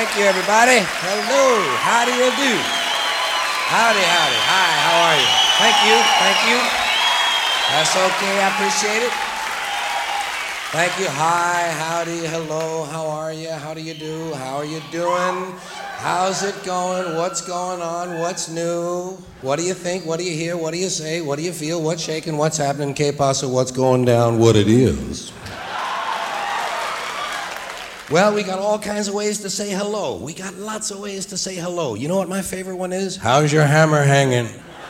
Thank you, everybody. Hello. How do you do? Howdy, howdy. Hi, how are you? Thank you, thank you. That's okay, I appreciate it. Thank you. Hi, howdy, hello, how are you? How do you do? How are you doing? How's it going? What's going on? What's new? What do you think? What do you hear? What do you say? What do you feel? What's shaking? What's happening? Que pasa? What's going down? What it is. Well, we got all kinds of ways to say hello. We got lots of ways to say hello. You know what my favorite one is? How's your hammer hanging?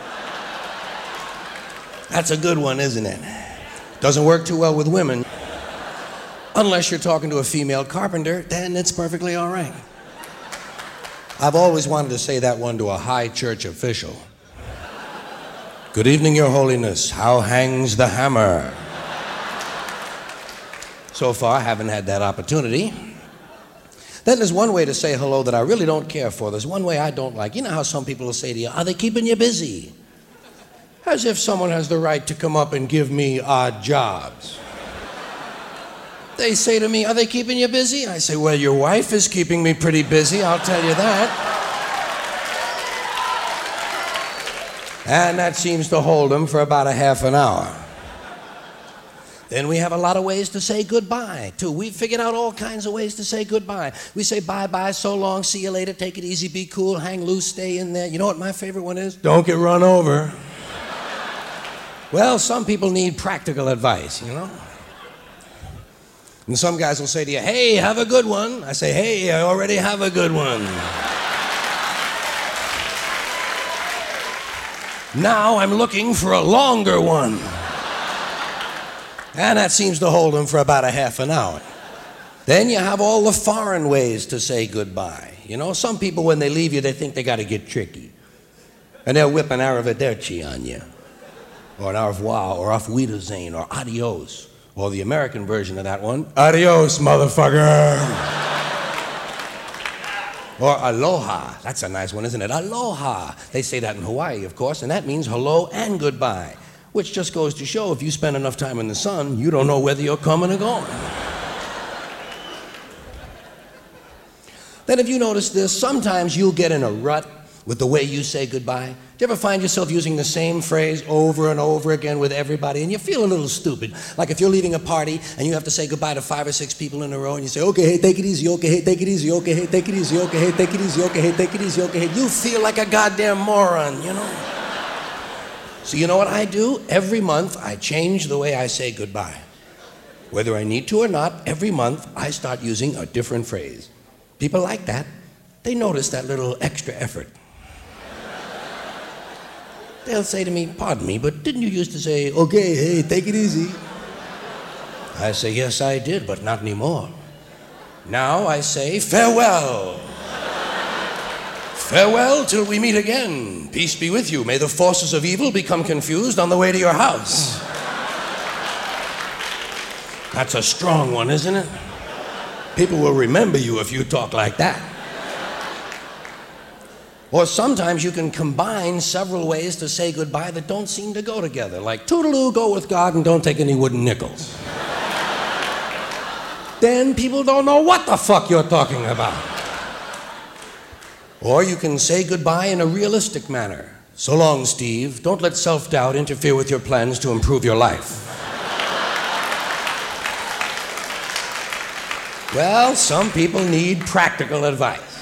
That's a good one, isn't it? Doesn't work too well with women. Unless you're talking to a female carpenter, then it's perfectly all right. I've always wanted to say that one to a high church official. Good evening, Your Holiness. How hangs the hammer? So far, I haven't had that opportunity. Then there's one way to say hello that I really don't care for. There's one way I don't like. You know how some people will say to you, are they keeping you busy? As if someone has the right to come up and give me odd jobs. They say to me, are they keeping you busy? I say, well, your wife is keeping me pretty busy, I'll tell you that. And that seems to hold them for about a half an hour. Then we have a lot of ways to say goodbye, too. We've figured out all kinds of ways to say goodbye. We say bye-bye, so long, see you later, take it easy, be cool, hang loose, stay in there. You know what my favorite one is? Don't get run over. Well, some people need practical advice, you know? And some guys will say to you, hey, have a good one. I say, hey, I already have a good one. Now I'm looking for a longer one. And that seems to hold them for about a half an hour. Then you have all the foreign ways to say goodbye. You know, some people, when they leave you, they think they got to get tricky. And they'll whip an arrivederci on you. Or an au revoir, or auf Wiedersehen, or adios. Or the American version of that one, adios, motherfucker. Or aloha. That's a nice one, isn't it? Aloha. They say that in Hawaii, of course, and that means hello and goodbye. Which just goes to show, if you spend enough time in the sun, you don't know whether you're coming or going. Then if you notice this, sometimes you'll get in a rut with the way you say goodbye. Do you ever find yourself using the same phrase over and over again with everybody, and you feel a little stupid? Like if you're leaving a party and you have to say goodbye to 5 or 6 people in a row, and you say, okay, hey, take it easy, okay, hey, take it easy, okay, hey, take it easy, okay, hey, take it easy, okay, hey, take it easy, okay, hey. You feel like a goddamn moron, you know? So you know what I do? Every month, I change the way I say goodbye. Whether I need to or not, every month, I start using a different phrase. People like that. They notice that little extra effort. They'll say to me, pardon me, but didn't you used to say, okay, hey, take it easy? I say, yes, I did, but not anymore. Now I say, farewell. Farewell till we meet again. Peace be with you. May the forces of evil become confused on the way to your house. That's a strong one, isn't it? People will remember you if you talk like that. Or sometimes you can combine several ways to say goodbye that don't seem to go together. Like, toodaloo, go with God and don't take any wooden nickels. Then people don't know what the fuck you're talking about. Or you can say goodbye in a realistic manner. So long, Steve. Don't let self-doubt interfere with your plans to improve your life. Well, some people need practical advice.